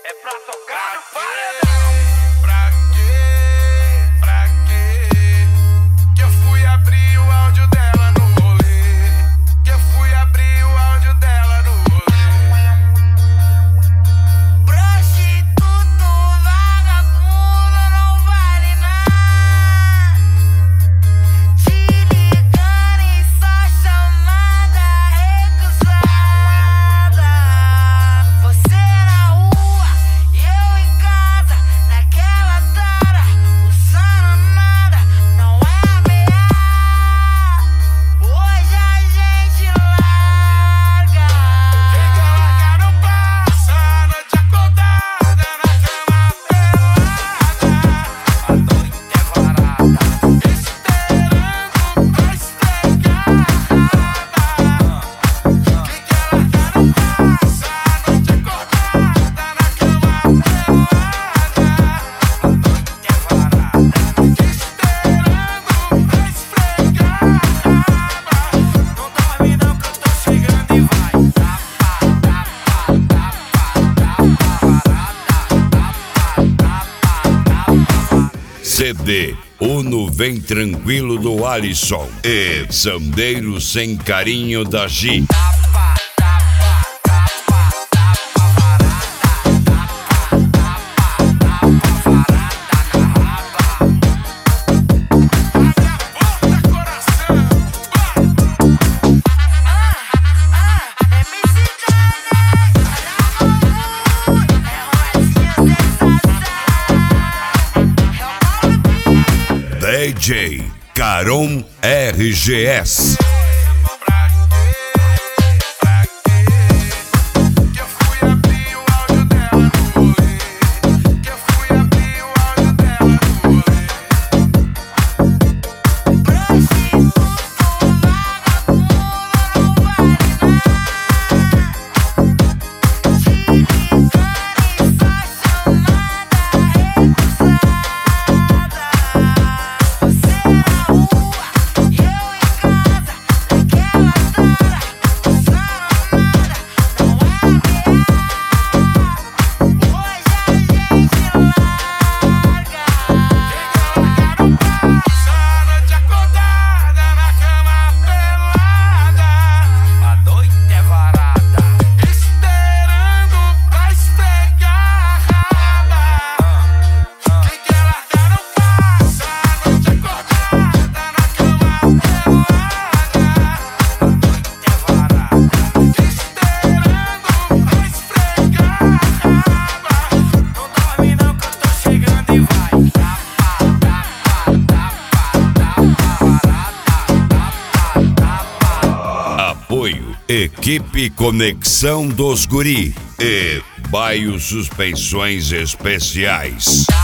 É pra tocar no paredão. Pra quê? Que eu fui abrir o áudio dela no rolê. Que eu fui abrir o áudio dela no rolê. Prostituto, vagabundo, não vale nada. Te ligando e só chamada recusada. Você na rua e eu em casa, naquela tara, usando nada, não é ameaça. Hoje a gente larga. Quem quer largar não passa a noite acordada na cama pelada. A noite é varada. Esperando pra esfregar a raba. Quem quer largar não passa a noite acordada na cama pelada. A noite é varada. Esperando pra esfregar a raba. Não dorme não que eu tô chegando e vai. CD Uno Vem Tranquilo do Alisson e Sandeiro Sem Carinho da Gi. DJ Caron RGS. Que eu fui abrir o áudio dela no rolê. Que eu fui abrir o áudio dela no rolê. Prostituto, vagabundo, não vale nada. Te ligando e só chamada recusada. Você na rua e eu em casa, naquela tara, usando nada, não é ameaça. Hoje a gente larga. Não passa a noite acordada na cama pelada. A noite é varada. Esperando pra esfregar a raba. Quem quer largar não passa a noite acordada na cama pelada. A noite é varada. Esperando pra esfregar a raba. Não dorme não que eu tô chegando e vai. Apoio Equipe Conexão dos Guri e Baio Suspensões Especiais.